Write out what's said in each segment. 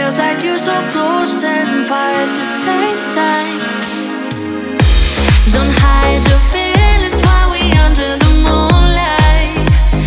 feels like you're so close and far at the same time. Don't hide your feelings while we under the moonlight.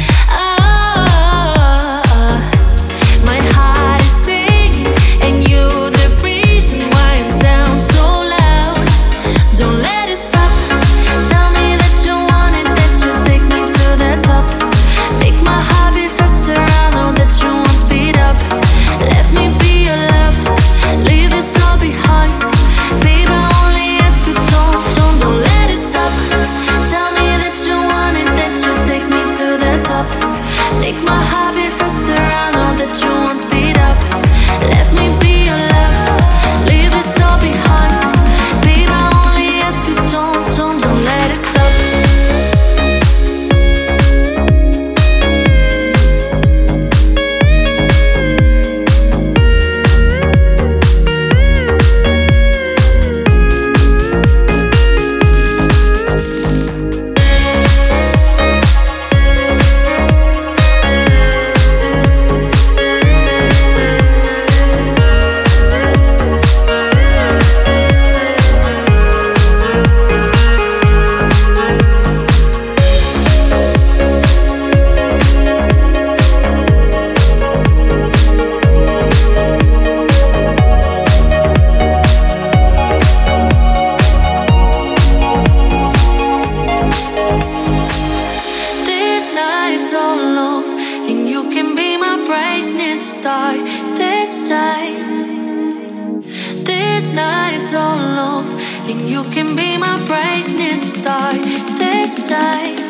Oh, my heart is singing and you're the reason why it sounds so loud. Don't let it stop. Tell me that you want it, that you take me to the top. Make my heart beat faster, I know that you won't speed up. Let me be your love, leave this all behind. Baby, I only ask you, don't let it stop. Tell me that you want it, that you take me to the top. Make my heart beat faster, I know that you won't speed up. Let me be your love, leave this all behind. Baby, I only ask you, don't let it stop. This night's so long, and you can be my brightness star this time. This night's so long, and you can be my brightness star this time.